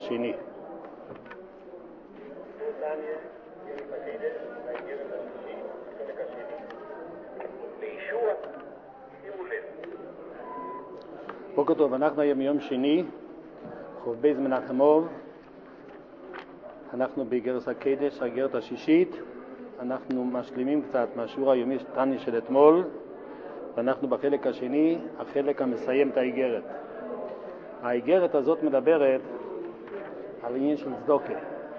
שני. בוקר טוב, אנחנו היום יום שני, חוב בייז מנחמוב, אנחנו באיגרת הקדש, האיגרת השישית, אנחנו משלימים קצת מהשיעור היומי תני של אתמול, ואנחנו בחלק השני, החלק המסיים את האיגרת. האיגרת הזאת מדברת על עניין של צדוקה,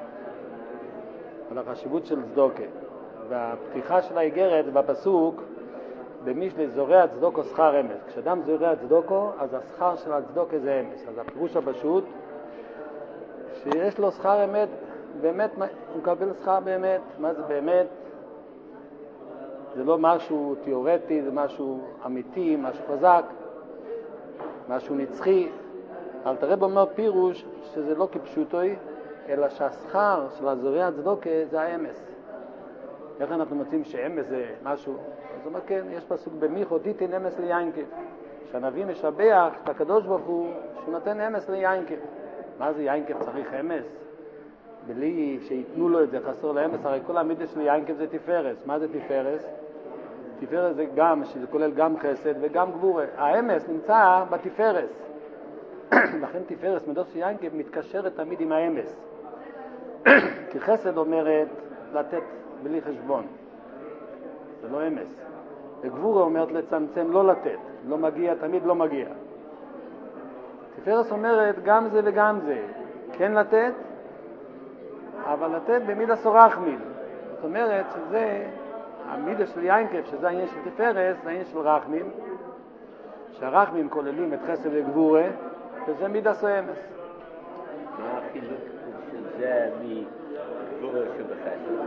על החשיבות של צדוקה, והפתיחה של האיגרת בפסוק, במשלי זורע צדוקו שכר אמס. כשאדם זורע צדוקו, אז השכר של הצדוקה זה אמס. אז הפירוש הפשוט, שיש לו שכר אמת, באמת הוא מקבל שכר באמת. מה זה באמת? זה לא משהו תיאורטי, זה משהו אמיתי, משהו חזק, משהו נצחי. אלתר רבי אומר פירוש שזה לא כפשוטוי, אלא שהשכר של הזורע צדוקה זה האמס. איך אנחנו מוצאים שאמס זה משהו? אז הוא אומר כן, יש פסוק במיכו, תיתן אמס ליינקב. שהנביא משבח את הקדוש ברוך הוא שהוא נותן אמס ליינקב. מה זה יינקב צריך אמס? בלי שיתנו לו את זה חסור לאמס, הרי כל המידה של יינקב זה תפארס. מה זה תפארס? תפארס זה גם, שזה כולל גם חסד וגם גבורה. האמס נמצא בתפארס. לכן תפארס, מידות של יינקב, מתקשרת תמיד עם האמס. כי חסד אומרת לתת בלי חשבון. זה לא אמס. וגבורה אומרת לצמצם, לא לתת. לא מגיע, תמיד לא מגיע. תפארס אומרת גם זה וגם זה. כן לתת, אבל לתת במידה סורחמין. זאת אומרת שזה המידה של יינקב, שזה העניין של תפארס, זה העניין של רחמים. שהרחמים כוללים את חסד וגבורה, וזה מידה סואמס. מה החילוק של זה מגבורה שבחסד?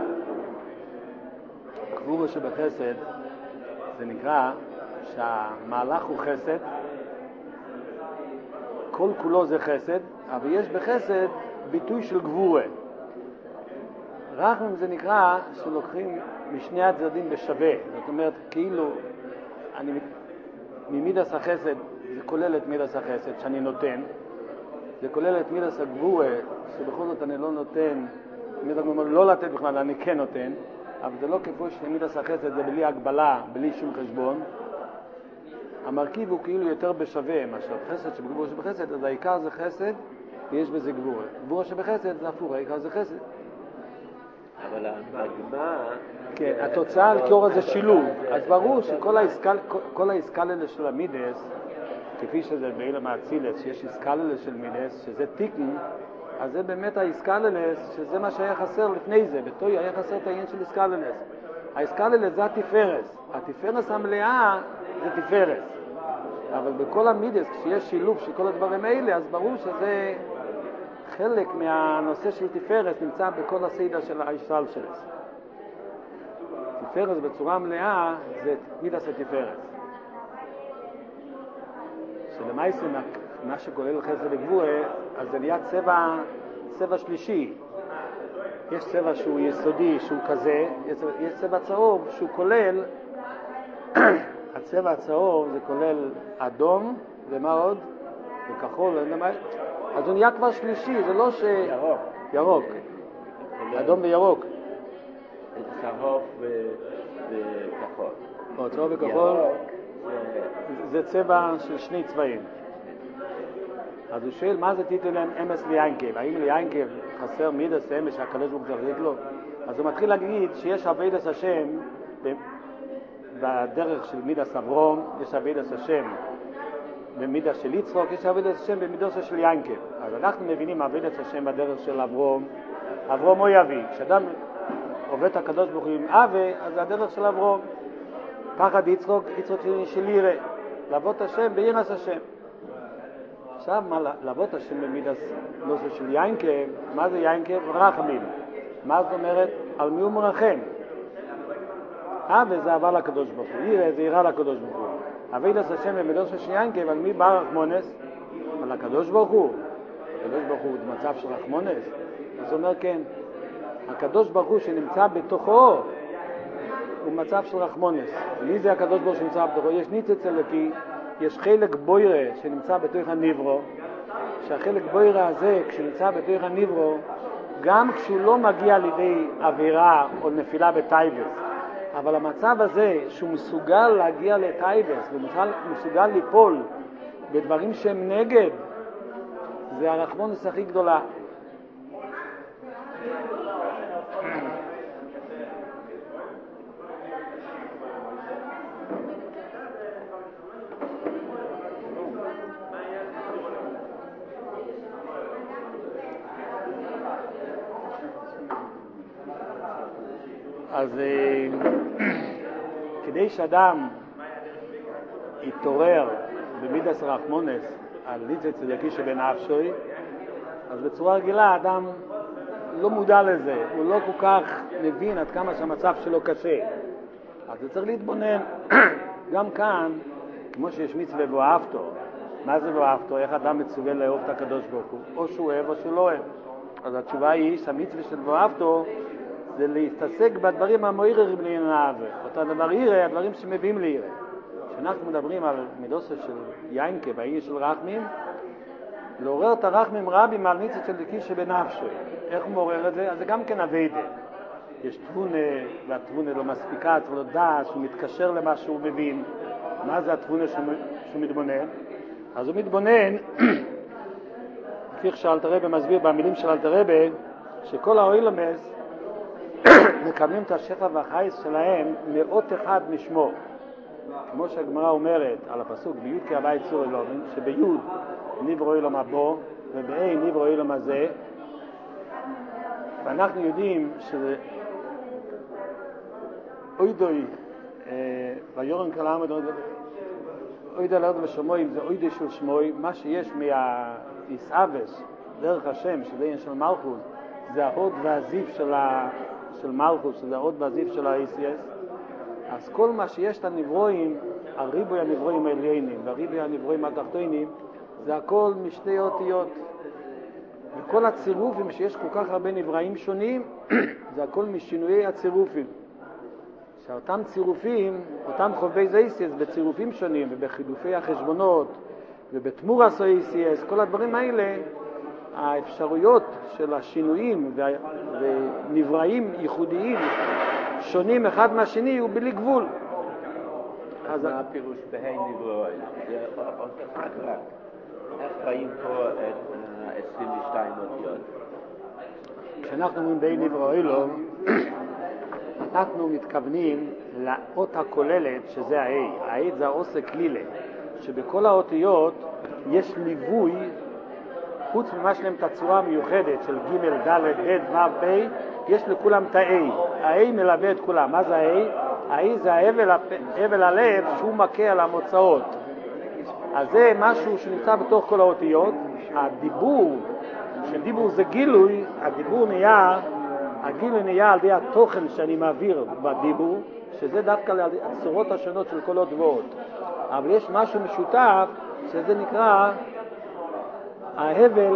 גבורה שבחסד זה נקרא שהמהלך הוא חסד, כל כולו זה חסד, אבל יש בחסד ביטוי של גבורה. רחמים זה נקרא שלוקחים משני הצדדים בשווה. זאת אומרת, כאילו ממידס החסד זה כולל את מידס החסד שאני נותן, זה כולל את מידס הגבורה שבכל זאת אני לא נותן, מידס הגבורה לא לתת בכלל, אני כן נותן, אבל זה לא כמו שמידס החסד זה בלי הגבלה, בלי שום חשבון. המרכיב הוא כאילו יותר בשווה, משהו חסד שבגבורה שבחסד, אז העיקר זה חסד ויש בזה גבורה. גבורה שבחסד זה הפוך, העיקר זה חסד. אבל המגמה... כן, התוצאה על קיור הזה שילוב. אז ברור שכל האיסקללה של המידס, כפי שזה באילם האצילס, שיש איסקללה של מידס, שזה תיקן, אז זה באמת האיסקללס, שזה מה שהיה חסר לפני זה. בתוי היה חסר את העניין של איסקללס. האיסקללס זה התפארס. התפארס המלאה זה תפארס. אבל בכל המידס, כשיש שילוב של כל הדברים האלה, אז ברור שזה חלק מהנושא של תפארס נמצא בכל הסיידה של האיסל שלס. תפארס בצורה מלאה זה מידס התפארס. שלמעשה מה שכולל חסד וגבורה, אז זה נהיה צבע שלישי. יש צבע שהוא יסודי, שהוא כזה, יש צבע צהוב שהוא כולל, הצבע הצהוב זה כולל אדום, ומה עוד? וכחול, אז הוא נהיה כבר שלישי, זה לא ש... ירוק. אדום וירוק. צהוב וכחול. צהוב וכחול זה צבע של שני צבעים. אז הוא שואל, מה זה תיתן להם אמס ליינקב? האם ליינקב חסר מידס אמס שהקדוש ברוך הוא צריך לו? אז הוא מתחיל להגיד שיש עבודת השם בדרך של מידס אברום, יש עבודת השם במידס של יצחוק, יש עבודת השם במידס של יינקב. אז אנחנו מבינים עבודת השם בדרך של אברום. אברום הוא יביא. כשאדם עובד את הקדוש ברוך הוא עם אבי, אז זה הדרך של אברום. פחד יצחוק, יצחוק של ירא. לעבוד השם בירס השם. עכשיו, מה לעבוד השם במידס נושא של יינקב? מה זה יינקב? רחמים. מה זאת אומרת? על מי הוא מרחם? אבי זה אהבה לקדוש ברוך הוא. ירא זה יראה לקדוש ברוך הוא. עבודת השם במידס של יינקב, על מי בא רחמונס? על הקדוש ברוך הוא. הקדוש ברוך הוא במצב של רחמונס. אז הוא אומר כן. הקדוש ברוך הוא שנמצא בתוכו הוא מצב של רחמונס. מי זה הקדוש ברוך הוא שנמצא בתוכו? יש ניצוץ אלוקי, יש חלק בוירה שנמצא בתוך הנברו, שהחלק בוירה הזה, כשנמצא בתוך הניברו, גם כשהוא לא מגיע לידי עבירה או נפילה בטייבס, אבל המצב הזה שהוא מסוגל להגיע לטייבס ומסוגל ליפול בדברים שהם נגד, זה הרחמונוס הכי גדולה. אז כדי שאדם יתעורר במידס רחמונס על ניצוץ צדקי שבנפשוי, אז בצורה רגילה האדם לא מודע לזה, הוא לא כל כך מבין עד כמה שהמצב שלו קשה. אז הוא צריך להתבונן. גם כאן, כמו שיש מצווה ואהבתו, מה זה ואהבתו? איך אדם מצווה לאהוב את הקדוש ברוך הוא? או שהוא אוהב או שהוא לא אוהב. אז התשובה היא שהמצווה של ואהבתו זה להתעסק בדברים המועירים לעיניו. אותו דבר יראה, הדברים שמביאים ליראה. כשאנחנו מדברים על מידוסו של יינקה והעיר של רחמים, לעורר את הרחמים רבים על ניצוץ צדקי שבנפשו. איך הוא מעורר את זה? אז זה גם כן עבודה. יש תבונה, והתבונה לא מספיקה, צריך לדעת שהוא מתקשר למה שהוא מבין. מה זה התבונה שהוא מתבונן? אז הוא מתבונן, כפי שאלתר רבי מסביר במילים של אלתר רבי, שכל האוילמס מקבלים את השפע והחייס שלהם מאות אחד משמו. כמו שהגמרא אומרת על הפסוק ביוד כי הבא יצור אלוהים, שביוד נברא אילום הבא ובאי נברא אילום הזה, ואנחנו יודעים שזה אוידוי ויורן כל העם אוידוי לארד ושמויים, זה אוידוי של שמוי. מה שיש מהיסאבס דרך השם, שזה עניין של מלכות, זה ההוד והזיו של מלכות, שזה ההוד והזיו של האיסיאס. אז כל מה שיש את הנברואים, הריבוי הנברואים העליינים והריבוי הנברואים התחתונים, זה הכל משתי אותיות. וכל הצירופים שיש כל כך הרבה נבראים שונים, זה הכל משינויי הצירופים. שאותם צירופים, אותם חובי זייסיאס בצירופים שונים ובחילופי החשבונות ובתמורס האיסיאס, כל הדברים האלה, האפשרויות של השינויים ונבראים ייחודיים שונים אחד מהשני הוא בלי גבול. אז מה הפירוש בהי נבראים? זה עוד אחד רק. איך רואים פה את 22 אותיות? כשאנחנו אומרים בהי נבראים, אנחנו מתכוונים לאות הכוללת שזה ההי. ההי זה העוסק לילה, שבכל האותיות יש ליווי, חוץ ממה שלהם את הצורה המיוחדת של ג' ד' ה' ו' פ', יש לכולם את ההי. ההי מלווה את כולם. מה זה ההי? ההי זה ההבל הלב שהוא מכה על המוצאות. אז זה משהו שנמצא בתוך כל האותיות. הדיבור, שדיבור זה גילוי, הגילוי נהיה על ידי התוכן שאני מעביר בדיבור, שזה דווקא הצורות השונות של כל הדברות. אבל יש משהו משותף שזה נקרא ההבל,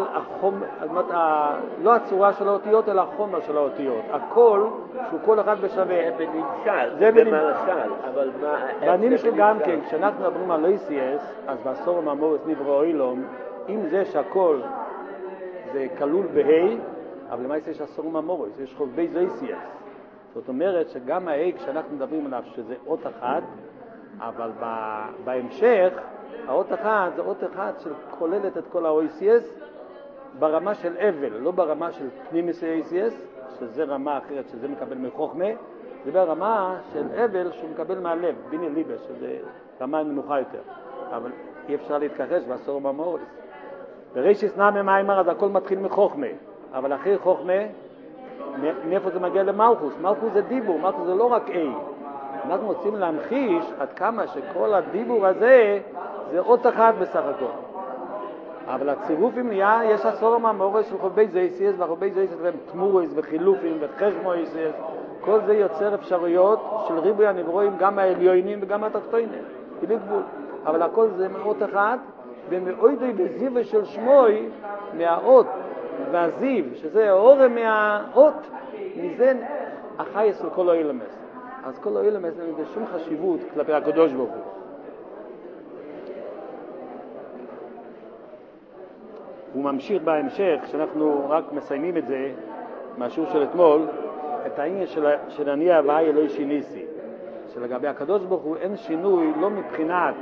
לא הצורה של האותיות, אלא החומר של האותיות. הכל, שהוא כל אחד בשווה. זה בנמשל, אבל מה... ואני נשאר גם כן, כשאנחנו מדברים על אויסיאס, אז בעשור המאמורס נברא אילום, עם זה שהכל זה כלול בהי, אבל למעשה יש עשור המאמורס, יש חובי זייסיאס. זאת אומרת שגם ההי, כשאנחנו מדברים עליו שזה אות אחד, אבל בהמשך, האות אחד זה אות אחד שכוללת את כל האויסיאס ברמה של אבל, לא ברמה של פנימיס האויסיאס, שזה רמה אחרת שזה מקבל מחוכמה, זה ברמה של אבל שהוא מקבל מהלב, ביני ליבה, שזה רמה נמוכה יותר. אבל אי אפשר להתכחש בעשור המאמורס. בראשיס נמי מיימר, אז הכל מתחיל מחוכמה, אבל אחרי חוכמה, מאיפה זה מגיע למלכוס? מלכוס זה דיבור, מלכוס זה לא רק אי. אנחנו רוצים להמחיש עד כמה שכל הדיבור הזה זה אות אחד בסך הכל. אבל הצירופים נהיה, יש עשור המאמורס של חובי זייסיאס, והחובי זייסיאס הם תמורס וחילופים וחשמויסיאס. כל זה יוצר אפשרויות של ריבוי הנברואים, גם העליונים וגם התחתונים, בלי גבול. אבל הכל זה אות אחד, ומאוידוי בזיו של שמוי, מהאות והזיו, שזה האורם מהאות, מזה החייס של כל האילמס. אז כל האילמס אין לזה שום חשיבות כלפי הקדוש ברוך הוא. הוא ממשיך בהמשך, שאנחנו רק מסיימים את זה, מהשיעור של אתמול, את העניין של אני הוואי אלוהי שיניסי. שלגבי הקדוש ברוך הוא אין שינוי, לא מבחינת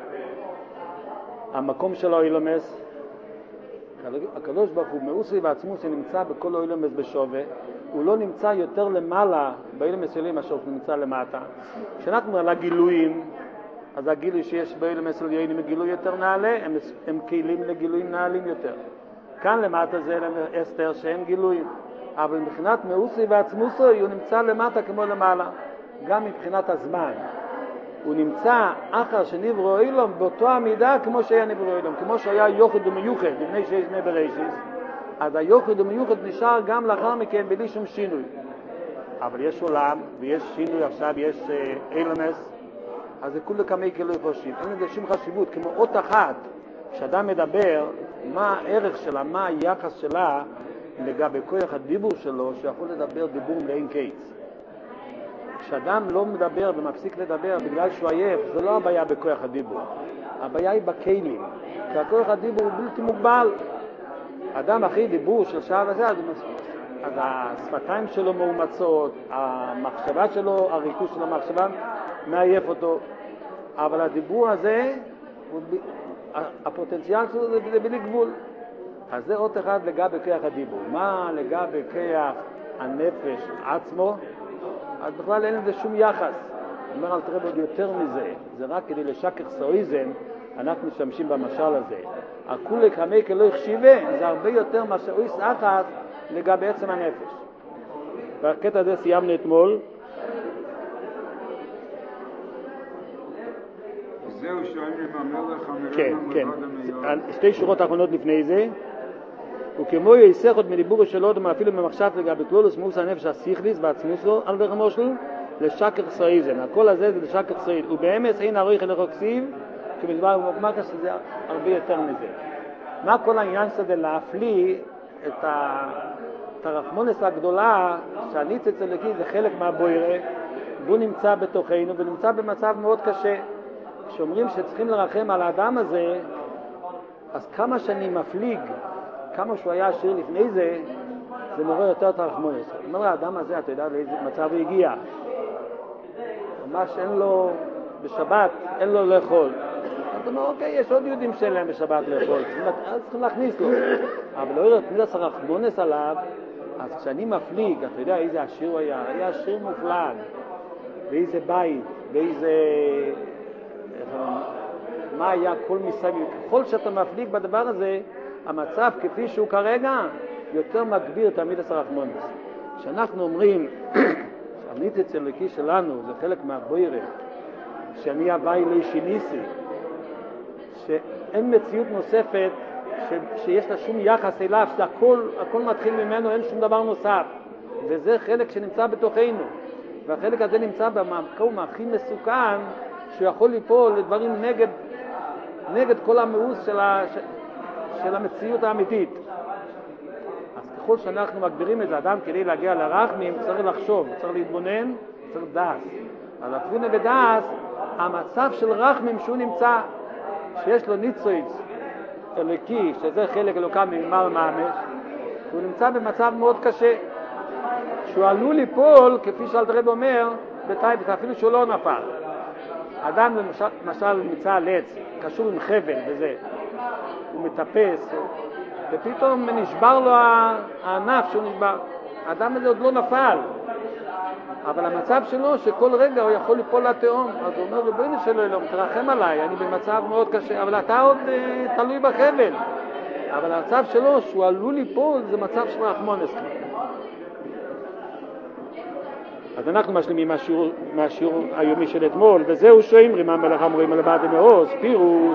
המקום של האילומס. הקדוש ברוך הוא מאוסי ועצמו שנמצא בכל האילומס בשווה, הוא לא נמצא יותר למעלה באילומס שלי מאשר הוא נמצא למטה. כשאנחנו על הגילויים, אז הגילוי שיש באילומס עליונים הם גילוי יותר נעלה, הם כלים לגילויים נעלים יותר. כאן למטה זה אסתר שאין גילויים, אבל מבחינת מאוסי ועצמוסו הוא נמצא למטה כמו למעלה. גם מבחינת הזמן הוא נמצא אחר שנברוא אילום באותו המידה כמו שהיה נברוא אילום, כמו שהיה יוחד ומיוחד לפני שיש שני בראשיס, אז היוחד ומיוחד נשאר גם לאחר מכן בלי שום שינוי. אבל יש עולם ויש שינוי, עכשיו יש אילומס, אז זה כולה כמי כלוי חושים, אין לזה שום חשיבות. כמו אות אחת כשאדם מדבר, מה הערך שלה, מה היחס שלה לגבי כוח הדיבור שלו, שיכול לדבר דיבור לאין קיץ. כשאדם לא מדבר ומפסיק לדבר בגלל שהוא עייף, זה לא הבעיה בכוח הדיבור, הבעיה היא בכלים, כי הכוח הדיבור הוא בלתי מוגבל. אדם אחרי דיבור של שעה וזה, אז השפתיים שלו מאומצות, המחשבה שלו, הריכוז של המחשבה מעייף אותו, אבל הדיבור הזה, הפוטנציאל שלו זה בלי גבול. אז זה עוד אחד לגבי כוח הדיבור. מה לגבי כוח הנפש עצמו? אז בכלל אין לזה שום יחס. אומר אל תראה עוד יותר מזה, זה רק כדי לשקר סואיזם, אנחנו משתמשים במשל הזה. הכולי כמי כלא החשיבה, זה הרבה יותר מה שהוא יסחת לגבי עצם הנפש. והקטע הזה סיימנו אתמול. זהו שואלים המלך המלך כן, כן. שתי שורות האחרונות לפני זה. וכמו ייסח עוד מדיבור שלו, אפילו ממחשב לגבי כלולוס מאוס הנפש הסיכליס ועצמוסו, על דרך מושל, לשקר סואיזם. הכל הזה זה לשקר סואיזם. ובאמס אין הרויך אלך הכסיב, כמדבר במקמקה שזה הרבה יותר מזה. מה כל העניין שזה להפליא את הרחמונס הגדולה, שהניצץ אלוקי זה חלק מהבוירה, והוא נמצא בתוכנו, ונמצא במצב מאוד קשה. כשאומרים שצריכים לרחם על האדם הזה, אז כמה שאני מפליג, כמה שהוא היה עשיר לפני זה, זה מורה יותר את הרחמונס. אומר האדם הזה, אתה יודע לאיזה מצב הוא הגיע. ממש אין לו, בשבת, אין לו לאכול. אתה אומר, אוקיי, יש עוד יהודים שאין להם בשבת לאכול, צריכים להכניס לו. אבל לא יודעת, תמיד עשה רחמונס עליו, אז כשאני מפליג, אתה יודע איזה עשיר הוא היה עשיר מופלג, ואיזה בית, ואיזה... מה היה כל מסביב. ככל שאתה מפליג בדבר הזה, המצב כפי שהוא כרגע יותר מגביר תמיד את הרחמונס. כשאנחנו אומרים שהניצץ אלוקי שלנו זה חלק מהבוירה, שאני הוואי לא שיניסי, שאין מציאות נוספת שיש לה שום יחס אליו, שהכל מתחיל ממנו, אין שום דבר נוסף, וזה חלק שנמצא בתוכנו, והחלק הזה נמצא במקום הכי מסוכן שהוא יכול ליפול לדברים נגד כל המאוס של המציאות האמיתית. אז ככל שאנחנו מגבירים את זה, אדם כדי להגיע לרחמים צריך לחשוב, צריך להתבונן, צריך דאס. אז התבונה בדאס, המצב של רחמים שהוא נמצא, שיש לו ניצוץ אלוקי, שזה חלק אלוקם ממעל ממש, הוא נמצא במצב מאוד קשה, שהוא עלול ליפול, כפי שאלתרעב אומר, בטייבס, אפילו שהוא לא נפל. אדם למשל נמצא על עץ, קשור עם חבל וזה, הוא מטפס, ופתאום נשבר לו הענף שהוא נשבר. האדם הזה עוד לא נפל, אבל המצב שלו שכל רגע הוא יכול ליפול לתהום. אז הוא אומר, ריבונו של עולם, תרחם עליי, אני במצב מאוד קשה, אבל אתה עוד תלוי בחבל. אבל המצב שלו שהוא עלול ליפול זה מצב של רחמונס. אז אנחנו משלימים מהשיעור היומי של אתמול, וזהו שאומרים המלך אמורים לבד מעוז, פירוש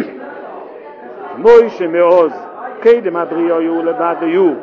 מוישה מעוז, קדם הבריאה הוא לבד היו.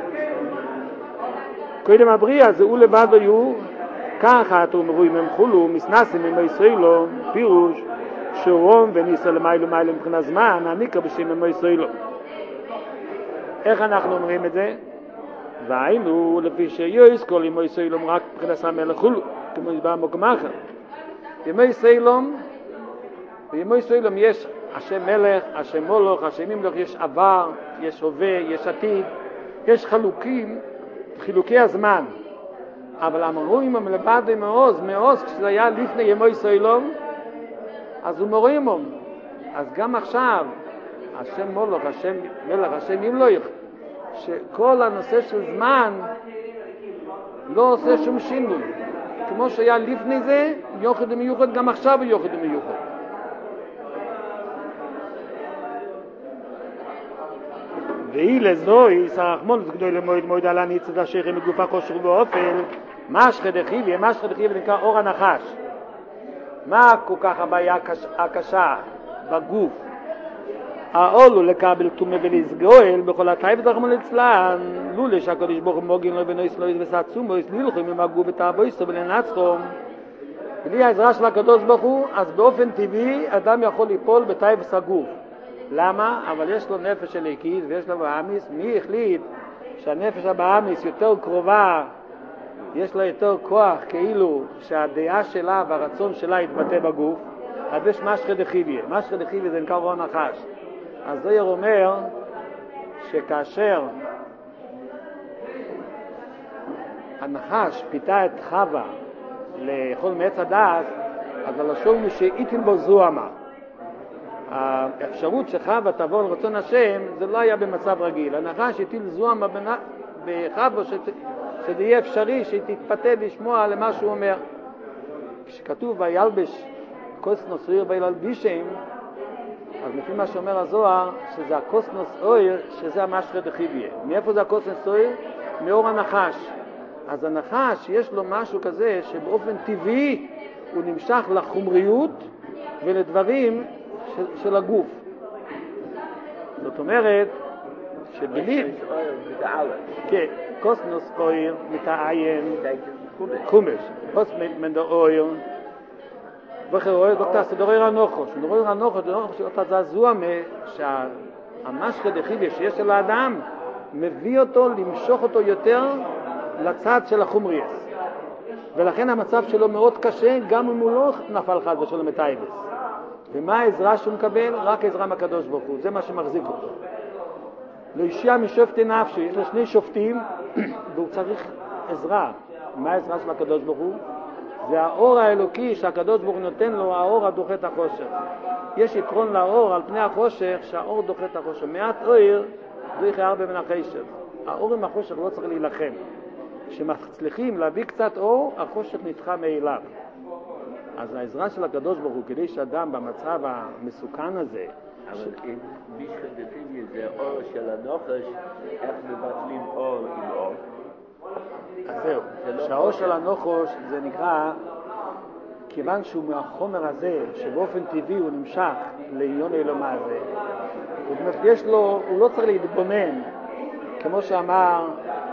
קדם הבריאה זה הוא לבד היו, ככה אתם רואים הם חולו, מסנסים עם הישראלו, פירוש שרום וניסה למיילו מיילו מבחינת זמן, הניקה בשם עם הישראלו. איך אנחנו אומרים את זה? והיינו לפי שיועס כל ימי ישראלום רק מבחינת המלך חולו, כמו ידבר מוקם אחר. ימי ישראלום, בימי ישראלום יש השם מלך, השם מולך, השם ימלוך, יש עבר, יש הווה, יש עתיד, יש חילוקי הזמן. אבל אמרואים המלבד מעוז, כשזה היה לפני ימי סוילום, אז הוא מורים הם. אז גם עכשיו, השם מולך, השם מלך, השם ימלוך, שכל הנושא של זמן לא עושה שום שינוי. כמו שהיה לפני זה, יוחד ומיוחד, גם עכשיו הוא יוחד ומיוחד. והיא לזוי, סרחמון גדול למועד על הניצד השכם מגופה כושר באופל, משחא דחיביה נקרא אור הנחש. מה כל כך הבעיה הקשה בגוף? האולו לקבל תומה ולסגואל בכל הטייב דרמון אצלן, לולא שהקדוש ברוך הוא מוגין לו בנויס לויס וסעצומויס לילכם עם הגוף ותעבויסו ולנצחום. בלי העזרה של הקדוש ברוך הוא, אז באופן טבעי אדם יכול ליפול בטייב הגוף. למה? אבל יש לו נפש אלוקית ויש לו בהאמיס. מי החליט שהנפש הבהאמיס יותר קרובה, יש לה יותר כוח, כאילו שהדעה שלה והרצון שלה יתבטא בגוף? אז יש משחא דחיביה. משחא דחיביה זה נקרא אור הנחש. אז זוהר אומר שכאשר הנחש פיתה את חווה לאכול מעץ הדעת, אז הלשון הוא שאיתל בו זוהמה. האפשרות שחווה תבוא לרצון השם, זה לא היה במצב רגיל. הנחש הטיל זוהמה בחווה שזה יהיה אפשרי, שתתפתה לשמוע למה שהוא אומר. כשכתוב וילבש קוסנוס אויר וילבישם, אז לפי מה שאומר הזוהר, שזה הקוסנוס אויר, שזה המשחא דחיביה. מאיפה זה הקוסנוס אויר? מאור הנחש. אז הנחש יש לו משהו כזה שבאופן טבעי הוא נמשך לחומריות ולדברים של הגוף. זאת אומרת שבלי כן, קוסנוס אויר מתעיין חומש, קוסנוס מנדר אויר וכן אויר דוקטר סדוריר הנוחוש. דוריר הנוחוש שאותה זעזוע שהמשחא דחיביה שיש על האדם מביא אותו, למשוך אותו יותר לצד של החומריאס, ולכן המצב שלו מאוד קשה גם אם הוא לא נפל חד ושלום מטייבס. ומה העזרה שהוא מקבל? רק עזרה מהקדוש ברוך הוא, זה מה שמחזיק אותו. לא ישיע משופטי נפשי, יש לו שני שופטים והוא צריך עזרה. מה העזרה של הקדוש ברוך הוא? זה האור האלוקי שהקדוש ברוך הוא נותן לו, האור הדוחה את החושך. יש יתרון לאור על פני החושך, שהאור דוחה את החושך. מעט אור דוחה הרבה מן החשך. האור עם החושך לא צריך להילחם. כשמצליחים להביא קצת אור, החושך נדחה מאליו. אז העזרה של הקדוש ברוך הוא כדי שאדם במצב המסוכן הזה, אבל אם משחא דחיביה זה אור של הנוחש, איך מבטלים אור עם אור? אז זהו, שהאור של הנוחש זה נקרא, כיוון שהוא מהחומר הזה, שבאופן טבעי הוא נמשך לעיון אלומה הזה, יש לו, הוא לא צריך להתבונן, כמו שאמר,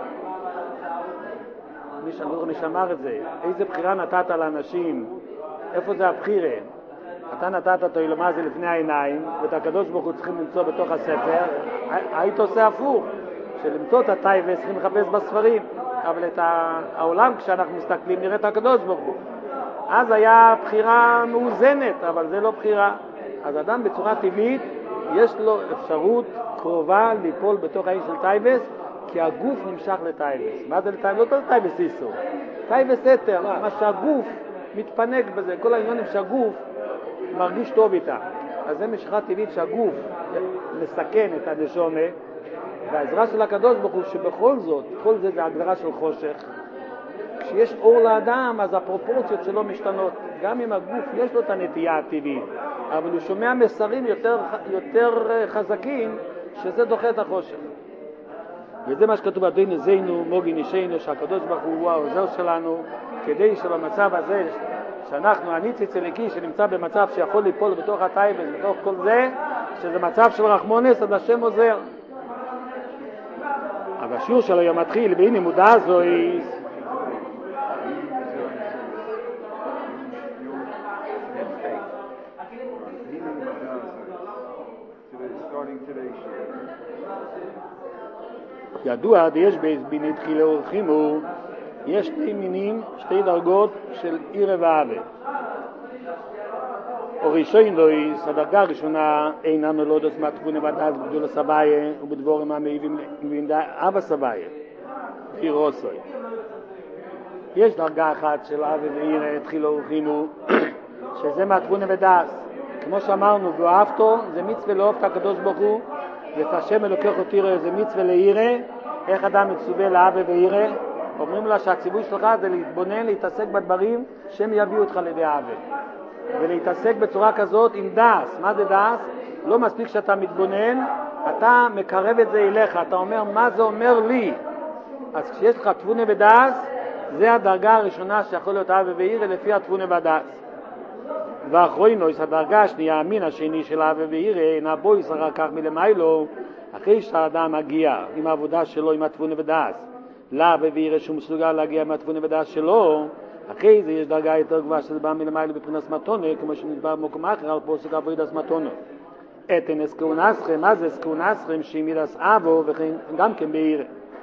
מי שאמר את זה, איזה בחירה נתת לאנשים, איפה זה הבחירה? אתה נתת את האילומה הזה לפני העיניים, ואת הקדוש ברוך הוא צריכים למצוא בתוך הספר, היית עושה הפוך, שלמצוא את הטייבס צריכים לחפש בספרים, אבל את העולם כשאנחנו מסתכלים נראה את הקדוש ברוך הוא. אז היה בחירה מאוזנת, אבל זה לא בחירה. אז אדם בצורה טבעית יש לו אפשרות קרובה ליפול בתוך האיש של טייבס, כי הגוף נמשך לטייבס. מה זה לטייבס? לא טייבס איסור. טייבס אתר, מה שהגוף מתפנק בזה, כל העניינים שהגוף מרגיש טוב איתה. אז זה משיכה טבעית שהגוף מסכן את הנשומה, והעזרה של הקדוש ברוך הוא שבכל זאת, כל זה זה הגדרה של חושך. כשיש אור לאדם, אז הפרופורציות שלו משתנות. גם אם הגוף יש לו את הנטייה הטבעית, אבל הוא שומע מסרים יותר חזקים, שזה דוחה את החושך. וזה מה שכתוב אדוני זינו, מוגי נשנו, שהקדוש ברוך הוא העוזר שלנו, כדי שבמצב הזה, שאנחנו, הניציץ אלוקי שנמצא במצב שיכול ליפול בתוך הטייבס, בתוך כל זה, שזה מצב של רחמונס, אז השם עוזר. אבל השיעור שלו יום מתחיל, והנה מודע זוהי, ידוע, יש בנתחיל אורחימו, יש שתי מינים, שתי דרגות של עירה ואהבה. ראשונויס, הדרגה הראשונה אינה נולדת מהתבונה והדעת בגדול הסבאיה ובדבורים המעיבים אבא סבאיה, חירוסוי. יש דרגה אחת של אבי ואירא התחילו ורחימו, שזה מהתבונה ודעת. כמו שאמרנו, ואהבתו זה מצווה לאהוב את הקדוש ברוך הוא, ואת השם אלוקיך אותירא זה מצווה לירא. איך אדם מצווה לאבי ואירא? אומרים לה שהציווי שלך זה להתבונן, להתעסק בדברים שהם יביאו אותך לידי אבי. ולהתעסק בצורה כזאת עם דאס. מה זה דאס? לא מספיק שאתה מתבונן, אתה מקרב את זה אליך, אתה אומר מה זה אומר לי. אז כשיש לך תבונה ודאס, זה הדרגה הראשונה שיכול להיות אבי ואירא לפי התבונה ודאס. ואחרונויס, הדרגה השנייה, המין השני של אבי ואירא, אינה בויס אחר כך מלמיילו, אחרי שהאדם מגיע עם העבודה שלו עם התבונה ודאס, לאבי ואירא שהוא מסוגל להגיע עם התבונה ודאס שלו, אחרי זה יש דרגה יותר גבוהה שזה בא מלמיילו בבחינת מתונה, כמו שנדבר במקום אחר על פוסק עבודת מתונה. אתן אסכאונסכם, מה זה אסכאונסכם? שימידס אבו וכן גם כן באירא.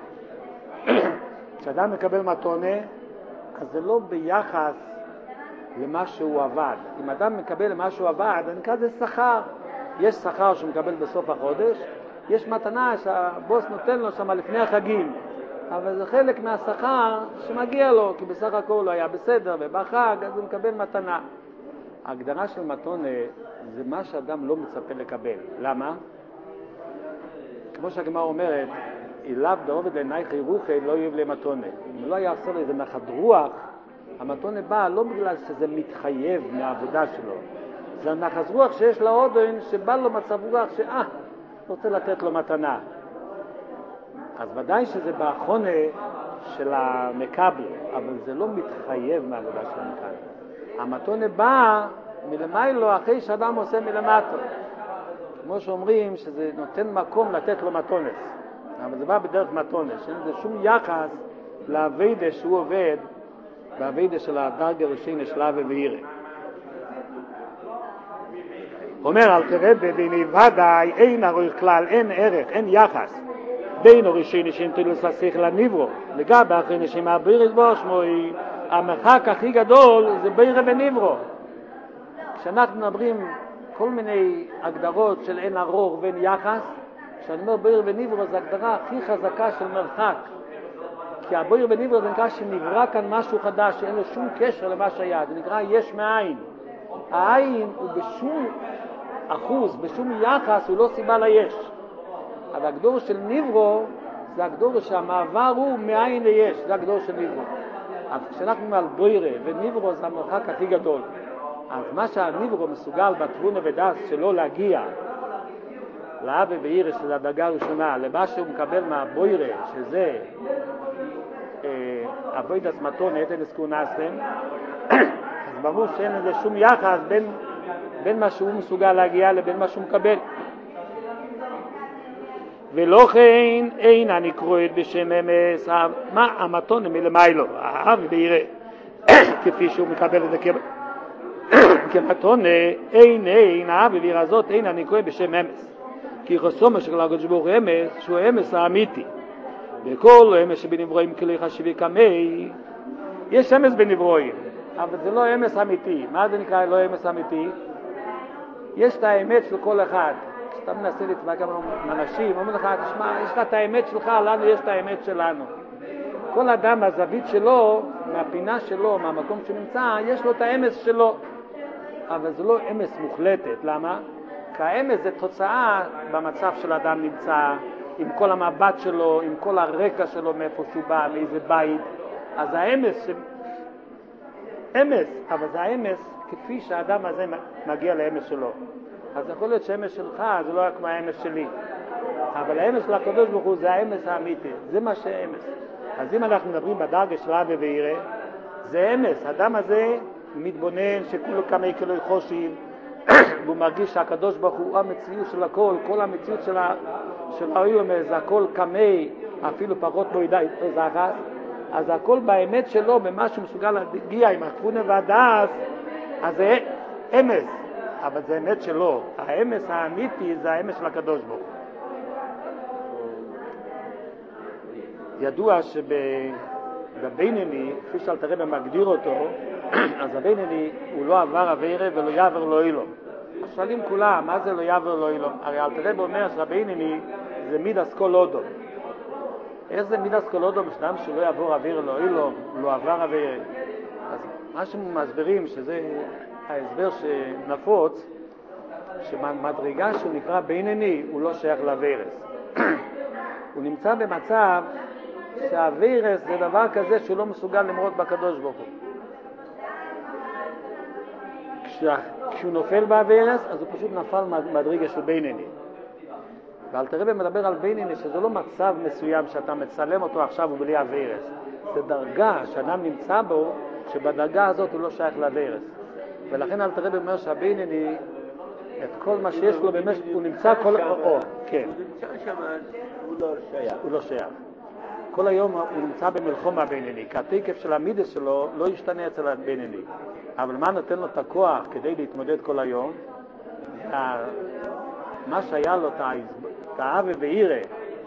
כשאדם מקבל מתונה, אז זה לא ביחס למה שהוא עבד. אם אדם מקבל למה שהוא עבד, זה נקרא זה שכר. יש שכר שהוא מקבל בסוף החודש, יש מתנה שהבוס נותן לו שם לפני החגים, אבל זה חלק מהשכר שמגיע לו, כי בסך הכל הוא היה בסדר ובחג, אז הוא מקבל מתנה. ההגדרה של מתונה זה מה שאדם לא מצפה לקבל. למה? כמו שהגמרא אומרת, אליו דעובד לעינייך ירוחי לא יהיב למתונה. אם לא היה עושה לו איזה נחת רוח, המתונה בא לא בגלל שזה מתחייב מהעבודה שלו. זה נחת רוח שיש לאודן שבא לו מצב רוח רוצה לתת לו מתנה. אז ודאי שזה באחרונה של המקבל, אבל זה לא מתחייב מהעבודה של המקבל. המתונה בא מלמיילו אחרי שאדם עושה מלמטו. כמו שאומרים שזה נותן מקום לתת לו מתונס. אבל זה בא בדרך מתונס, שאין לזה שום יחס לעבודה שהוא עובד, בעבודה של הדרגה הראשונה של אבי ואירא. אומר אל תרבה ביני ודאי אין ערך כלל, אין ערך, אין יחס בין הראשונה שנטילוס השכל לנברו לגבי אחרי שמה בירס בו שמוי. המרחק הכי גדול זה בירא ונברו. כשאנחנו מדברים כל מיני הגדרות של אין ארוך ואין יחס, כשאני אומר בירא ונברו זה הגדרה הכי חזקה של מרחק, כי הבירא ונברו זה נקרא שנברא כאן משהו חדש שאין לו שום קשר למה שהיה, זה נקרא יש מאין. העין הוא בשום אחוז, בשום יחס, הוא לא סיבה ליש. אבל הגדור של נברו זה הגדור שהמעבר הוא מאין ליש, זה הגדור של נברו. אז כשאנחנו אומרים על בירא ונברו זה המרחק הכי גדול. אז מה שהנברו מסוגל בתבונה ודעת שלא להגיע לאבי ואירא של הדרגה הראשונה, למה שהוא מקבל מהבירא, שזה עבודת מתונה, אתן אסכאונסכם, אז ברור שאין לזה שום יחס בין מה שהוא מסוגל להגיע לבין מה שהוא מקבל. ולא כן אין הנקראת בשם אמס, מה המתונה מלמיילו, האבי ואירא, כפי שהוא מקבל את זה כמתונה, אין האבי ואירא הזאת אין הנקראת בשם אמס, כי חסומה של הקדוש ברוך הוא אמס, שהוא אמס האמיתי. וכל אמס שבנברואים כלי חשיבי כמי, יש אמס בנברואים, אבל זה לא אמס אמיתי. מה זה נקרא לא אמס אמיתי? יש את האמת של כל אחד. כשאתה מנסה להתווכח עם אנשים, אומר לך, תשמע, יש לך את האמת שלך, לנו יש את האמת שלנו. כל אדם מהזווית שלו, מהפינה שלו, מהמקום שנמצא, יש לו את האמס שלו. אבל זה לא אמס מוחלטת. למה? כי האמס זה תוצאה במצב של האדם נמצא, עם כל המבט שלו, עם כל הרקע שלו, מאיפה שהוא בא, מאיזה בית. אז האמס, אמס, אבל זה האמס כפי שהאדם הזה מגיע לאמס שלו. אז יכול להיות שהאמס שלך זה לא רק כמו האמס שלי. אבל האמס של הקדוש ברוך הוא זה האמס האמיתי. זה מה שהאמס. אז אם אנחנו מדברים בדרגה של אבי ואירא, זה אמס. האדם הזה מתבונן שכולו כמה יקלו חושים, והוא מרגיש שהקדוש ברוך הוא המציאות של הכל, כל המציאות של העולם זה הכל כמי, אפילו פחות לא ידע זכת. אז הכל באמת שלו, במה שהוא מסוגל להגיע עם התבונה והדעת, אז זה אמס, אבל זה אמת שלו. האמס האמיתי זה האמס של הקדוש ברוך הוא. ידוע שבבינוני, כפי שאלתר רבי מגדיר אותו, אז הבינוני הוא לא עבר עבירה ולא יעבר לא אילום. שואלים כולם, מה זה לא יעבר לא אילום? הרי אלתר רבי אומר שהבינוני זה מידס כל אודום. איך זה מידס כל אודום? שאדם שלא יעבור עבירה לא אילום, לא עבר עבירה. אז מה שמסבירים, שזה ההסבר שנפוץ, שמדרגה שהוא נקרא בינוני הוא לא שייך לעבירס. הוא נמצא במצב שהעבירס זה דבר כזה שהוא לא מסוגל למרוד בקדוש ברוך הוא. כשהוא נופל בעבירס, אז הוא פשוט נפל מדרגה של בינוני. ואלתר רבי מדבר על בינוני שזה לא מצב מסוים שאתה מצלם אותו עכשיו ובלי עבירס. זה דרגה שאדם נמצא בו, שבדרגה הזאת הוא לא שייך לעבירס. ולכן אלתר רבי אומר שהבינוני, את כל מה שיש לו במשך, הוא נמצא כל... כן. הוא נמצא שם, הוא לא שייך. הוא לא שייך. כל היום הוא נמצא במלחום הבינוני, כי התקף של המידס שלו לא ישתנה אצל הבינוני. אבל מה נותן לו את הכוח כדי להתמודד כל היום? מה שהיה לו את האהבה ואירה,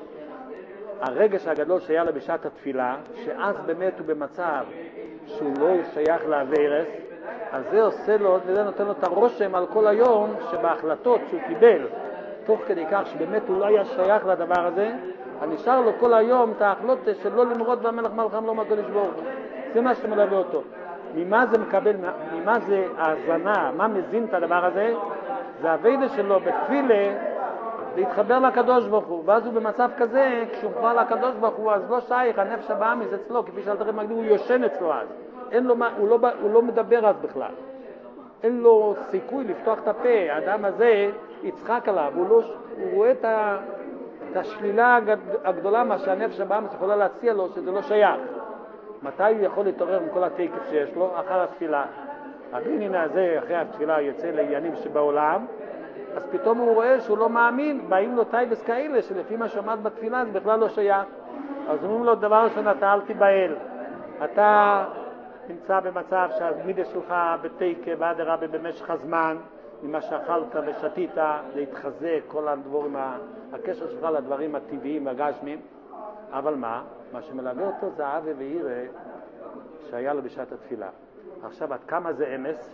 הרגש הגדול שהיה לו בשעת התפילה, שאז באמת הוא במצב שהוא לא שייך לעבירס, אז זה עושה לו, וזה נותן לו את הרושם על כל היום שבהחלטות שהוא קיבל, תוך כדי כך שבאמת הוא לא היה שייך לדבר הזה, נשאר לו כל היום את ההחלטות של לא למרוד במלך מלכם לא מהקדוש ברוך הוא. זה מה שמלווה אותו. ממה זה מקבל, ממה זה ההזנה, מה מזין את הדבר הזה? זה הווידה שלו בתפילה להתחבר לקדוש ברוך הוא, ואז הוא במצב כזה, כשהוא מחבר לקדוש ברוך הוא, אז לא שייך, הנפש הבאמיס אצלו, כפי שאלתר רבי מגדיר, הוא יושן אצלו אז. אין לו, הוא לא מדבר אז בכלל. אין לו סיכוי לפתוח את הפה, האדם הזה יצחק עליו, הוא רואה את השלילה הגדולה, מה שהנפש הבאמיס יכולה להציע לו, שזה לא שייך. מתי הוא יכול להתעורר עם כל התקף שיש לו? אחר התפילה. הבינוני הזה, אחרי התפילה, יוצא לעניינים שבעולם, אז פתאום הוא רואה שהוא לא מאמין, באים לו טייבס כאלה, שלפי מה שעמד בתפילה זה בכלל לא שייך. אז אומרים לו, דבר ראשון, אתה אל תיבהל. אתה נמצא במצב שהמידס שלך בתקף ועד הרבה במשך הזמן, ממה שאכלת ושתית, להתחזק כל הדברים, הקשר שלך לדברים הטבעיים והגשמים. אבל מה שמלווה אותו זה האהבה ואירה שהיה לו בשעת התפילה. עכשיו, עד כמה זה אמס?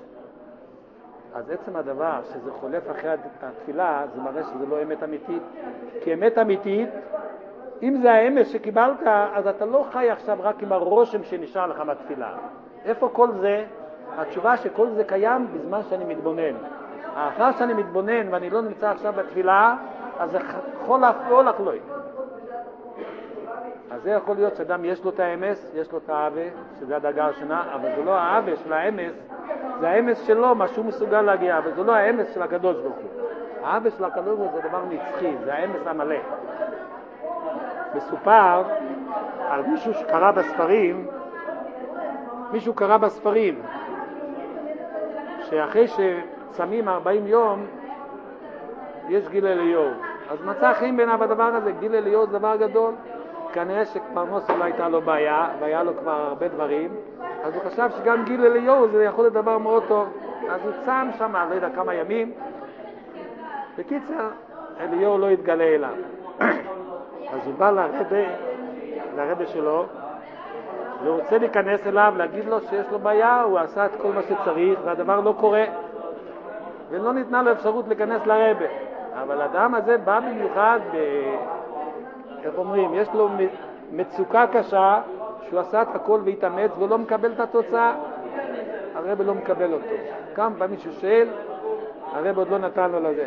אז עצם הדבר שזה חולף אחרי התפילה, זה מראה שזה לא אמת אמיתית. כי אמת אמיתית, אם זה האמס שקיבלת, אז אתה לא חי עכשיו רק עם הרושם שנשאר לך מהתפילה. איפה כל זה? התשובה שכל זה קיים בזמן שאני מתבונן. אחר שאני מתבונן ואני לא נמצא עכשיו בתפילה, אז זה חול אף לא הולך לוי. אז זה יכול להיות שאדם יש לו את האמס, יש לו את האהבה, שזה הדרגה הראשונה, אבל זה לא האהבה של האמס, זה האמס שלו, מה שהוא מסוגל להגיע, אבל זה לא האמס של הקדוש ברוך הוא. האהבה של הקדוש ברוך הוא זה דבר נצחי, זה האמס המלא. מסופר על מישהו שקרא בספרים, שאחרי שצמים 40 יום, יש גיל אליהו. אז מצא חיים ביניו הדבר הזה, גיל אליהו זה דבר גדול. כנראה שפרנס לא הייתה לו בעיה, והיה לו כבר הרבה דברים, אז הוא חשב שגם גיל אליהו זה יכול להיות דבר מאוד טוב. אז הוא צם שם, לא יודע כמה ימים. בקיצר, אליהו לא התגלה אליו. אז הוא בא לרבי שלו, והוא רוצה להיכנס אליו, להגיד לו שיש לו בעיה, הוא עשה את כל מה שצריך, והדבר לא קורה. ולא ניתנה לו אפשרות להיכנס לרבי. אבל האדם הזה בא במיוחד איך אומרים, יש לו מצוקה קשה שהוא עשה את הכל והתאמץ ולא מקבל את התוצאה, הרב לא מקבל אותו. כמה פעמים שהוא שואל, הרב עוד לא נתן לו לזה.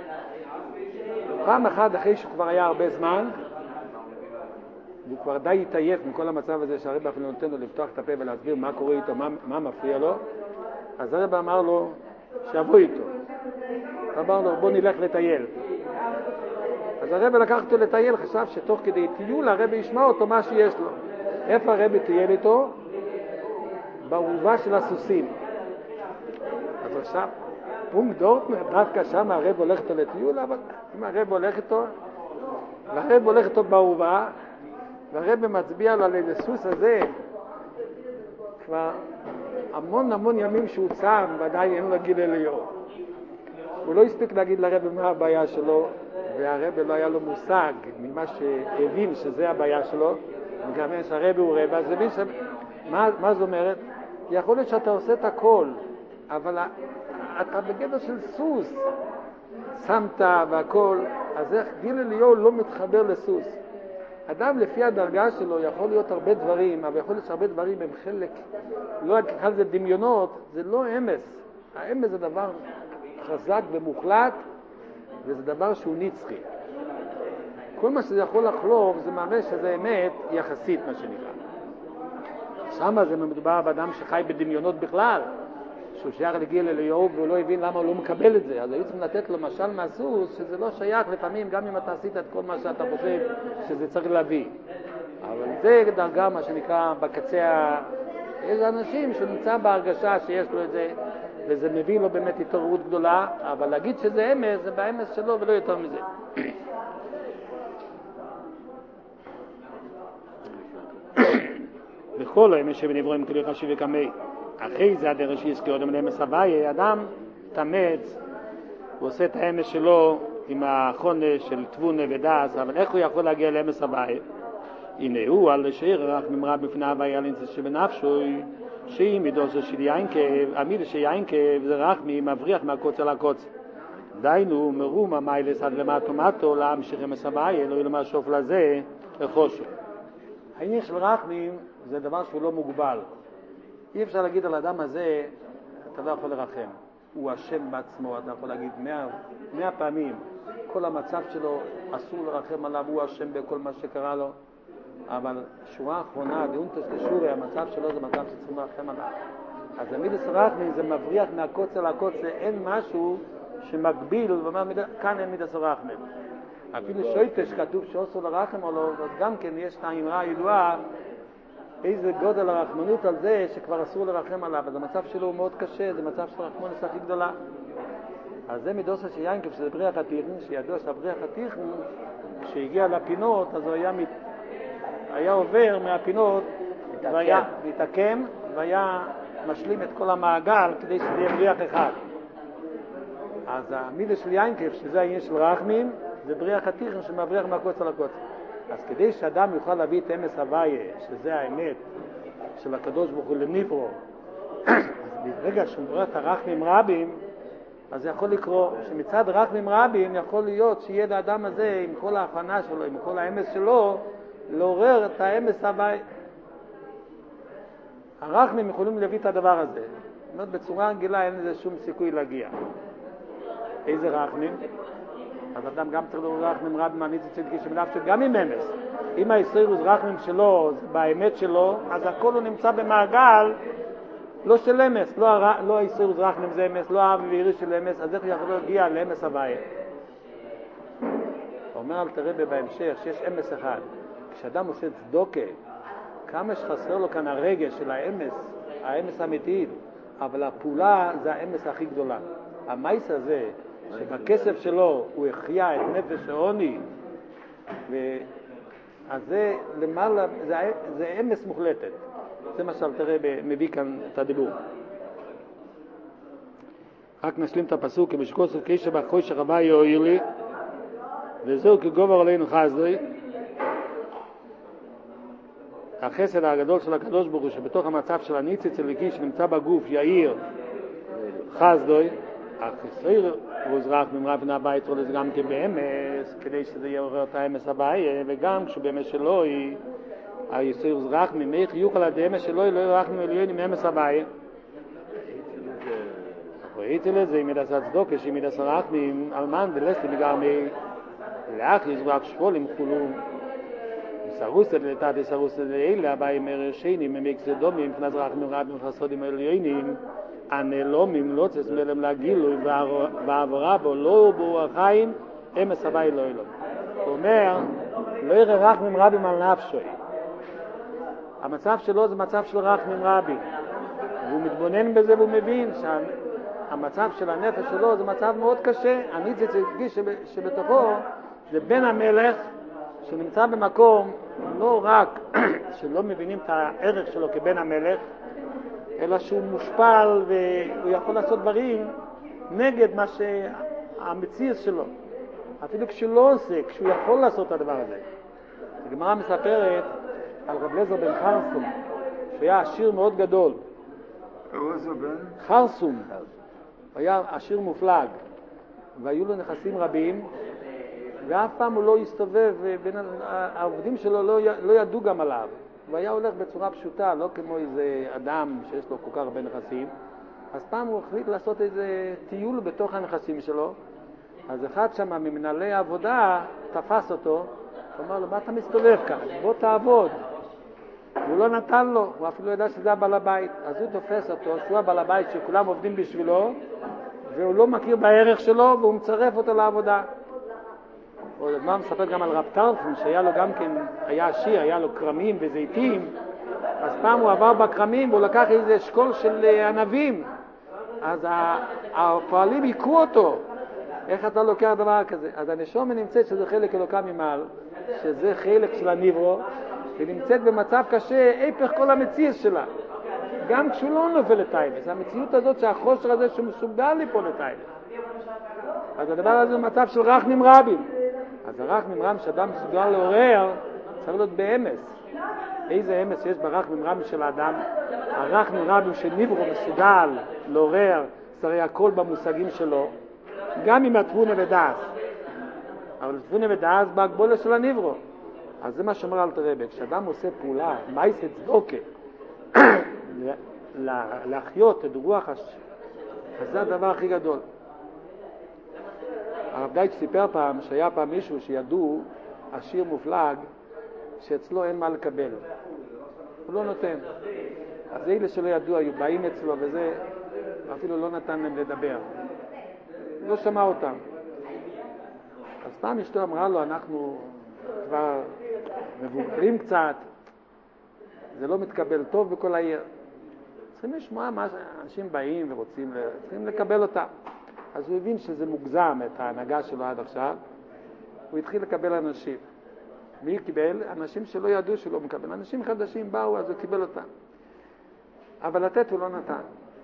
פעם אחת אחרי שהוא כבר היה הרבה זמן, והוא כבר די התעייף מכל המצב הזה שהרב אפילו נותן לו לפתוח את הפה ולהסביר מה קורה איתו, מה מפריע לו, אז הרב אמר לו שיבוא איתו. אמר לו בוא נלך לטייל. אז הרב לקח אותו לטייל, חשב שתוך כדי טיול הרב ישמע אותו מה שיש לו. איפה הרב טייל איתו? בעורבה של הסוסים. אז עכשיו, פונקט דורטנר, דווקא שם הרב הולך איתו לטיול, אבל אם הרב הולך איתו, והרב הולך איתו בעורבה, והרב מצביע לו על איזה סוס הזה, כבר המון ימים שהוא צם, ודאי אין לו גיל אליהו. הוא לא הספיק להגיד לרב מה הבעיה שלו, והרב לא היה לו מושג ממה שהבין שזה הבעיה שלו, וגם שהרב הוא רב, אז הבין מה זאת אומרת? יכול להיות שאתה עושה את הכל, אבל אתה בגדר של סוס, שמת והכל, אז איך גיל אליהו לא מתחבר לסוס? אדם לפי הדרגה שלו יכול להיות הרבה דברים, אבל יכול להיות שהרבה דברים הם חלק, לא על זה דמיונות, זה לא אמס. האמס זה דבר חזק ומוחלט, וזה דבר שהוא נצחי. כל מה שזה יכול לחלוף זה מראה שזה אמת יחסית, מה שנקרא. שמה זה מדובר באדם שחי בדמיונות בכלל, שהוא שייך לגיל אליהו והוא לא הבין למה הוא לא מקבל את זה. אז היו צריכים לתת לו משל מהסוס שזה לא שייך לפעמים, גם אם אתה עשית את כל מה שאתה חושב שזה צריך להביא. אבל זה דרגה מה שנקרא בקצה, יש אנשים שנמצא בהרגשה שיש לו את זה, וזה מביא לו באמת התעוררות גדולה, אבל להגיד שזה אמס, זה באמס שלו ולא יותר מזה. בכל האמס שבנברואים כלי חשיב וקמי. אחרי זה הדרך שיזכיר אדם לאמס הוויה, אדם תמץ, הוא עושה את האמס שלו עם החונש של תבונה ודס, אבל איך הוא יכול להגיע לאמס הוויה? הנה הוא על לשעיר רק ממרב בפני הוויה לנצס שבנפשו, שהיא מידוסו של יינקב, המידה של יינקב זה רק מבריח מהקוצר לקוצר. דיינו מרום המיילס עד למטו מטו להמשיך אמס הוויה, לא ילמה שוף לזה לחושו. העניין של רחמים זה דבר שהוא לא מוגבל. אי אפשר להגיד על האדם הזה, אתה לא יכול לרחם. הוא אשם בעצמו, אתה יכול להגיד 100 פעמים. כל המצב שלו אסור לרחם עליו, הוא אשם בכל מה שקרה לו. אבל שורה האחרונה, דאונטס לשורי, המצב שלו זה מצב שצריכים לרחם עליו. אז המידס רחמים זה מבריח מהקוצר לקוצר, אין משהו שמקביל, ואומר, כאן אין מידס רחמים. אפילו שויטש כתוב שעשו לרחם עליו, אז גם כן יש את האמרה הידועה, איזה גודל הרחמנות על זה שכבר אסור לרחם עליו, אז המצב שלו הוא מאוד קשה, זה מצב של רחמנות הכי גדולה. אז זה מדוסה של יינקב, שזה בריח התיכון, שידוע שהבריח התיכון, כשהגיע לפינות, אז הוא היה עובר מהפינות, והיה מתעקם, והיה משלים את כל המעגל כדי שזה יהיה בריח אחד. אז המידה של יינקב, שזה העניין של רחמים, זה בריח התיכון שמבריח מהקוצר לקוצר. אז כדי שאדם יוכל להביא את אמס הוויה, שזה האמת של הקדוש ברוך הוא לנברו, אז ברגע שהוא מבריח את הרחמים רבים, אז זה יכול לקרוא שמצד רחמים רבים יכול להיות שיהיה לאדם הזה עם כל ההכנה שלו, עם כל האמס שלו, לעורר את האמס הוויה. הרחמים יכולים להביא את הדבר הזה. זאת אומרת, בצורה רגילה אין לזה שום סיכוי להגיע. איזה רחמים? אז אדם גם צריך לראות רחמים רבים מהניצוץ צדקי שבנפשו גם עם אמס. אם הישרירוס רחמים שלו, באמת שלו, אז הכל הוא נמצא במעגל לא של אמס, לא הישרירוס רחמים זה אמס, לא האב וירי של אמס, אז איך יכול להגיע לאמס הוויה? אומר אל תראה בהמשך שיש אמס אחד. כשאדם עושה צדוקה, כמה שחסר לו כאן הרגש של האמס האמיתית, אבל הפעולה זה האמס הכי גדולה. המייס הזה, שבכסף שלו הוא החיה את נפש העוני, אז זה למעלה, זה אמס מוחלטת. זה מה שאל תראה מביא כאן את הדיבור. רק נשלים את הפסוק, כבשקוסף קשב אחוי שרבה יאויר לי, וזהו כגובר עלינו חסדוי. החסד הגדול של הקדוש ברוך הוא שבתוך המצב של הניציץ אלוקי שנמצא בגוף יאיר חסדוי, החסר וזרח ממרב מן הבית רולס גם כבאמס, כדי שזה יעורר את האמס הבאי, וגם כשבאמס שלו היסר וזרח ממך יוכל עד האמס שלו לא ירח ממליון עם אמס הבאי. ראיתי לזה עם ידס הצדוקה שעם ידס הרחמים אלמן ולסתי מגרמי לאח יזרח שפולים חולום סרוסת לתת סרוסת לאלה הבאי מרר שני ממקסד דומים פנז רחמים רבים חסודים עליונים הנלומים לא צס מלם לגילוי ועברה בו לא בו החיים אמס הווי לא אלום. הוא אומר לא יראה רחמים רבים על נפשוי. המצב שלו זה מצב של רחמים רבים, והוא מתבונן בזה והוא מבין שהמצב של הנפש שלו זה מצב מאוד קשה. הניציץ הרגיש שבתוכו זה בן המלך שנמצא במקום לא רק שלא מבינים את הערך שלו כבן המלך, אלא שהוא מושפל והוא יכול לעשות דברים נגד מה שהמציאות שלו. אפילו כשהוא לא עושה, כשהוא יכול לעשות את הדבר הזה. הגמרא מספרת על רב אליעזר בן חרסון, שהיה עשיר מאוד גדול, איזה בן? חרסום. היה עשיר מופלג, והיו לו נכסים רבים, ואף פעם הוא לא הסתובב, העובדים שלו לא ידעו גם עליו. הוא היה הולך בצורה פשוטה, לא כמו איזה אדם שיש לו כל כך הרבה נכסים. אז פעם הוא החליט לעשות איזה טיול בתוך הנכסים שלו. אז אחד שם ממנהלי העבודה תפס אותו, הוא אמר לו, מה אתה מסתובב כאן? בוא תעבוד. הוא לא נתן לו, הוא אפילו ידע שזה הבעל הבית. אז הוא תופס אותו, שהוא הבעל הבית שכולם עובדים בשבילו, והוא לא מכיר בערך שלו, והוא מצרף אותו לעבודה. הוא מה מספר גם על רב טרפון, שהיה לו גם כן, היה עשיר, היה לו קרמים וזיתים, אז פעם הוא עבר בקרמים והוא לקח איזה אשכול של ענבים, אז הפועלים עיקו אותו, איך אתה לוקח דבר כזה? אז הנשומה נמצאת שזה חלק אלוקה ממעל, שזה חלק של הניברו, ונמצאת במצב קשה, היפך כל המציאות שלה, גם כשהוא לא נופל לטייבס, המציאות הזאת שהחושר הזה שמסוגל ליפול לטייבס. אז הדבר הזה הוא מצב של רחמים רבים. אז הרחמים רבים שאדם מסוגל לעורר, צריך להיות באמס. איזה אמס יש ברחמים רבים של האדם? הרחמים רבים שניברו מסוגל לעורר, צריך הכל במושגים שלו, גם עם התבונה ודעת. אבל התבונה ודעת בהגבולה של הניברו. אז זה מה שאומר אלתר רבי, כשאדם עושה פעולה, מעשה צדוקה, להחיות את רוח אז זה הדבר הכי גדול. הרב דייטש סיפר פעם שהיה פעם מישהו שידעו עשיר מופלג שאצלו אין מה לקבל, הוא לא נותן. אז אלה שלא ידעו היו באים אצלו וזה אפילו לא נתן להם לדבר, לא שמע אותם. אז פעם אשתו אמרה לו, אנחנו כבר מבוגרים קצת, זה לא מתקבל טוב בכל העיר, צריכים לשמוע מה אנשים באים ורוצים, צריכים לקבל אותם. אז הוא הבין שזה מוגזם את ההנהגה שלו עד עכשיו, הוא התחיל לקבל אנשים. מי קיבל? אנשים שלא ידעו שלא מקבל. אנשים חדשים באו, אז הוא קיבל אותם. אבל לתת הוא לא נתן.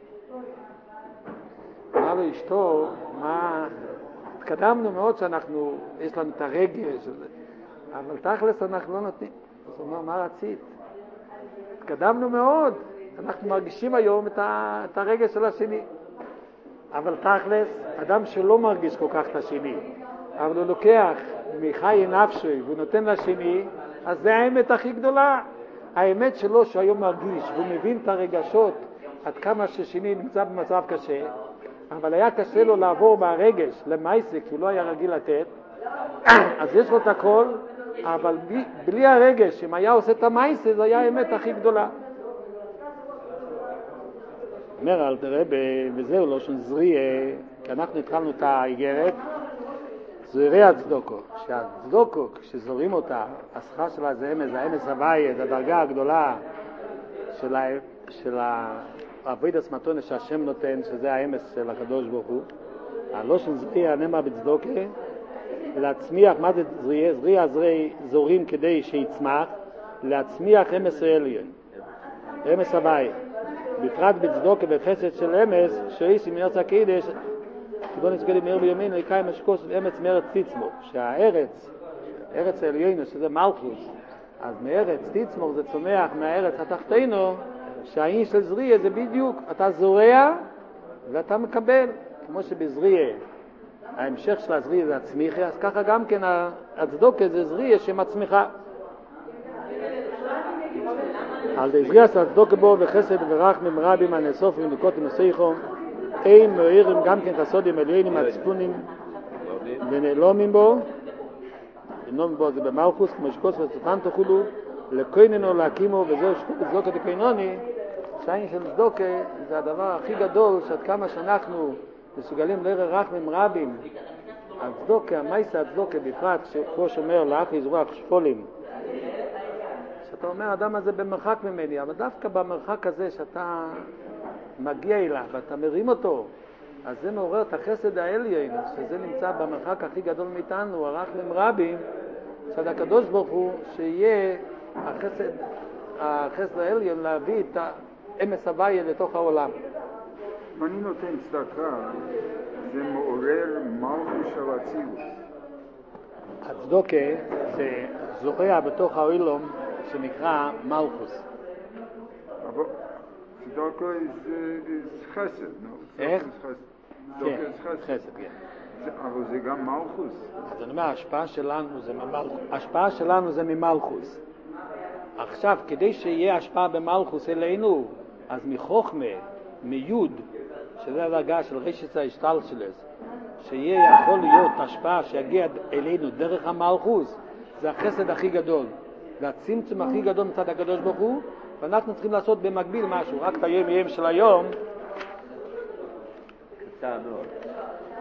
אמר לו אשתו, מה... התקדמנו מאוד שאנחנו, יש לנו את הרגש, אבל תכלס אנחנו לא נותנים. אז הוא אומר, מה רצית? התקדמנו מאוד, אנחנו מרגישים היום את הרגש של השני. אבל תכלס, אדם שלא מרגיש כל כך את השני, אבל הוא לוקח מחי נפשי והוא נותן לשני, אז זה האמת הכי גדולה. האמת שלו שהיום מרגיש, והוא מבין את הרגשות, עד כמה ששני נמצא במצב קשה, אבל היה קשה לו לעבור מהרגש למעשה, כי הוא לא היה רגיל לתת, אז יש לו את הכל, אבל בלי הרגש, אם היה עושה את המעשה, זה היה האמת הכי גדולה. אומר אלתר רבי, וזהו לא שנזריה, כי אנחנו התחלנו את האיגרת, זוהרי הצדוקו, שהצדוקו, כשזורים אותה, השכר שלה זה אמס, האמס הוואי, זה הדרגה הגדולה של העבודת מתונה שהשם נותן, שזה האמס של הקדוש ברוך הוא. לא שנזריה נאמר בצדוקה, להצמיח, מה זה זריה? זריה זורים כדי שיצמח, להצמיח אמס העליון, אמס הוואי. בפרט בצדוקה ובחסד של אמס, שאיסי מארץ הקדש, שבו נזכה למאיר בימין, לקיים משקוס אמץ מארץ תצמור, שהארץ, ארץ העליון, שזה מלכוס, אז מארץ תצמור זה צומח מהארץ התחתינו, שהעין של זריה זה בדיוק, אתה זורע ואתה מקבל, כמו שבזריה, ההמשך של הזריה זה הצמיחה, אז ככה גם כן הצדוקה זה זריה שמצמיחה. על דזריה הצדוקה בו וחסד ורחמים רבים הנאסוף ונקות ונוסייכו, אין מאירים גם כן חסודים עליינים הצפונים ונעלומים בו, נעלומים בו זה במלכוס, כמו שקוס וסופן תאכולו, לקויננו להקימו, וזהו צדוקה דקוינוני, שהעין של צדוקה זה הדבר הכי גדול, שעד כמה שאנחנו מסוגלים לעורר רחמים רבים, הצדוקה, המייסה הצדוקה בפרט, כמו שאומר לאחי זרוח שפולים, שאתה אומר, האדם הזה במרחק ממני, אבל דווקא במרחק הזה שאתה מגיע אליו ואתה מרים אותו, אז זה מעורר את החסד העליון, שזה נמצא במרחק הכי גדול מאיתנו, הרחמים רבים, שעד הקדוש ברוך הוא שיהיה החסד העליון להביא את האמס הוויה לתוך העולם. אם אני נותן צדקה, זה מעורר מלכוס של אצילוס. הצדוקה זה זורע בתוך העולם שנקרא מלכוס. אבל צדוקו is חסד, no? איך? צדוקו כן, is חסד. חסד, כן. אבל זה גם מלכוס. אז אני אומר, ההשפעה שלנו זה ממלכוס. עכשיו, כדי שיהיה השפעה במלכוס אלינו, אז מחוכמה, מיוד, שזה הדרגה של רשת ההשתלשלס, שיהיה יכול להיות השפעה שיגיע אלינו דרך המלכוס, זה החסד הכי גדול. זה הצמצום הכי גדול מצד הקדוש ברוך הוא, ואנחנו צריכים לעשות במקביל משהו. רק את היום של היום, קצר מאוד.